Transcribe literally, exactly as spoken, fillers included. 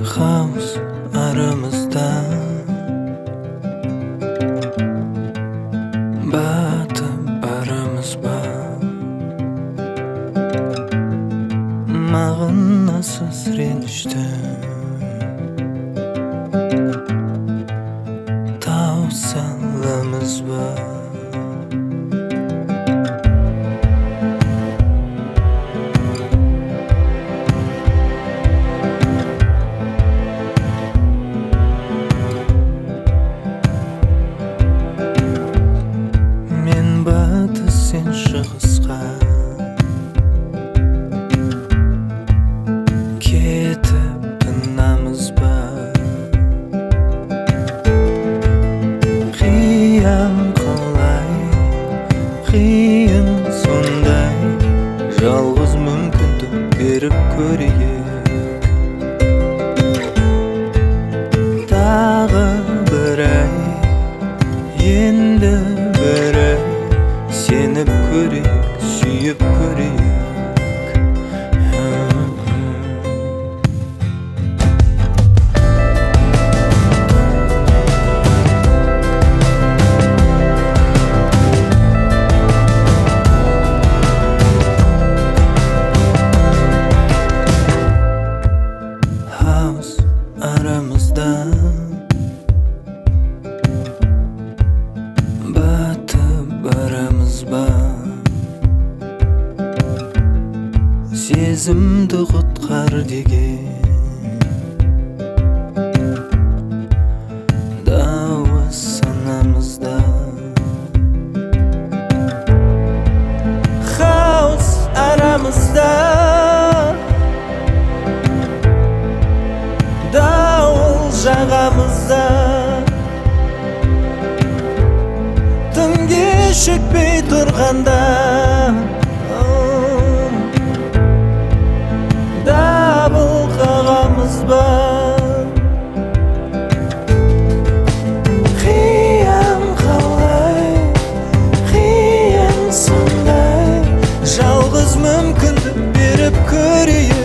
Kaos aramızda, batıp aramız var. Mağınasız renişte tavsalımız var. Sen шығысқа кетіп тынамыз ба? Қиям қалай, қиын сондай, жалғыз мүмкіндік беріп көрейік. Тағы бір ай, енді бір ай, сеніп көрейік, сүйіп көрейік. Хаос арамызда, батып барамыз ба? Сезімді құтқар деген дауыс санамызда. Хаос арамызда, дауыл жағамызда. Тым кешікпей тұрғанда дабыл қағамыз ба? Қиям қалай, қиын сондай, жалғыз мүмкіндік беріп көрейік.